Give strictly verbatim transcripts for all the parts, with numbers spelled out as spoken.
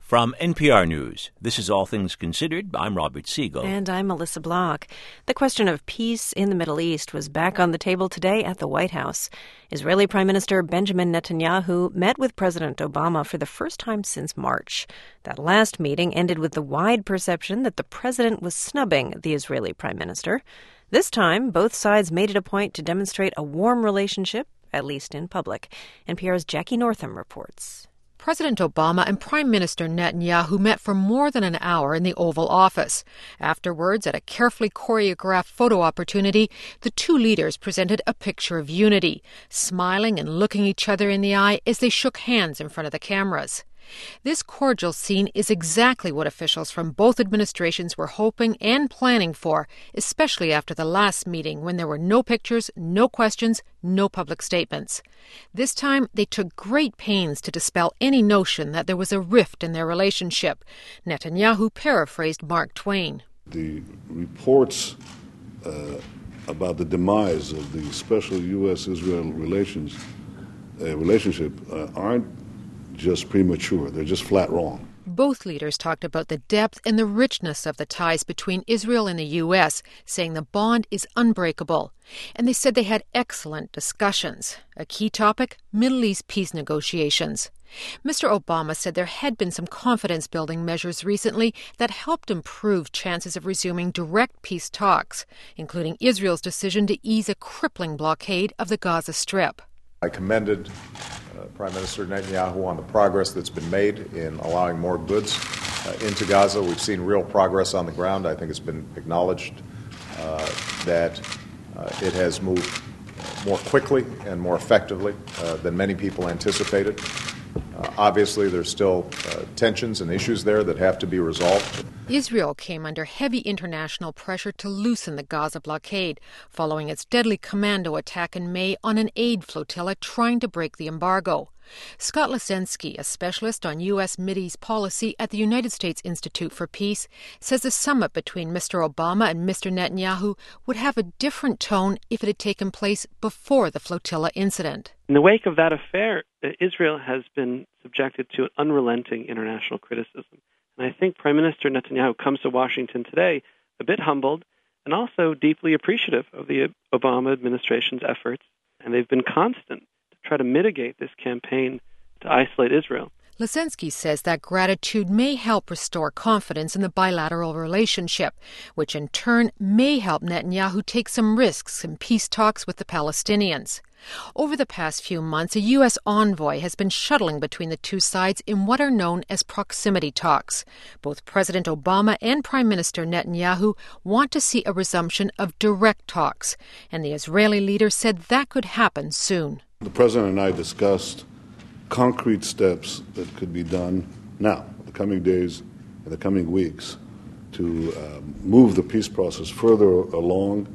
From N P R News, this is All Things Considered. I'm Robert Siegel. And I'm Melissa Block. The question of peace in the Middle East was back on the table today at the White House. Israeli Prime Minister Benjamin Netanyahu met with President Obama for the first time since March. That last meeting ended with the wide perception that the president was snubbing the Israeli Prime Minister. This time, both sides made it a point to demonstrate a warm relationship, at least in public. N P R's Jackie Northam reports. President Obama and Prime Minister Netanyahu met for more than an hour in the Oval Office. Afterwards, at a carefully choreographed photo opportunity, the two leaders presented a picture of unity, smiling and looking each other in the eye as they shook hands in front of the cameras. This cordial scene is exactly what officials from both administrations were hoping and planning for, especially after the last meeting when there were no pictures, no questions, no public statements. This time, they took great pains to dispel any notion that there was a rift in their relationship. Netanyahu paraphrased Mark Twain. The reports uh, about the demise of the special U S Israel relations uh, relationship uh, aren't just premature. They're just flat wrong. Both leaders talked about the depth and the richness of the ties between Israel and the U S, saying the bond is unbreakable. And they said they had excellent discussions. A key topic, Middle East peace negotiations. Mister Obama said there had been some confidence-building measures recently that helped improve chances of resuming direct peace talks, including Israel's decision to ease a crippling blockade of the Gaza Strip. I commended uh, Prime Minister Netanyahu on the progress that's been made in allowing more goods uh, into Gaza. We've seen real progress on the ground. I think it's been acknowledged uh, that uh, it has moved more quickly and more effectively uh, than many people anticipated. Uh, obviously, there's still uh, tensions and issues there that have to be resolved. Israel came under heavy international pressure to loosen the Gaza blockade, following its deadly commando attack in May on an aid flotilla trying to break the embargo. Scott Lesensky, a specialist on U S Mideast policy at the United States Institute for Peace, says the summit between Mister Obama and Mister Netanyahu would have a different tone if it had taken place before the flotilla incident. In the wake of that affair, Israel has been subjected to unrelenting international criticism. And I think Prime Minister Netanyahu comes to Washington today a bit humbled and also deeply appreciative of the Obama administration's efforts. And they've been constant to try to mitigate this campaign to isolate Israel. Lesensky says that gratitude may help restore confidence in the bilateral relationship, which in turn may help Netanyahu take some risks in peace talks with the Palestinians. Over the past few months, a U S envoy has been shuttling between the two sides in what are known as proximity talks. Both President Obama and Prime Minister Netanyahu want to see a resumption of direct talks, and the Israeli leader said that could happen soon. The President and I discussed concrete steps that could be done now, in the coming days and the coming weeks, to um, move the peace process further along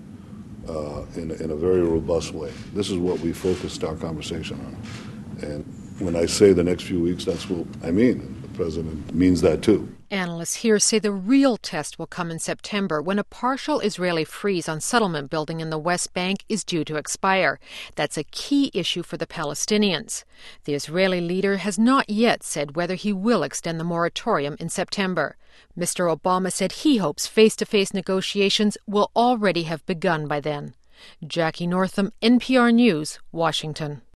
uh, in, in a very robust way. This is what we focused our conversation on. And when I say the next few weeks, that's what I mean. The President means that too. Analysts here say the real test will come in September when a partial Israeli freeze on settlement building in the West Bank is due to expire. That's a key issue for the Palestinians. The Israeli leader has not yet said whether he will extend the moratorium in September. Mister Obama said he hopes face-to-face negotiations will already have begun by then. Jackie Northam, N P R News, Washington.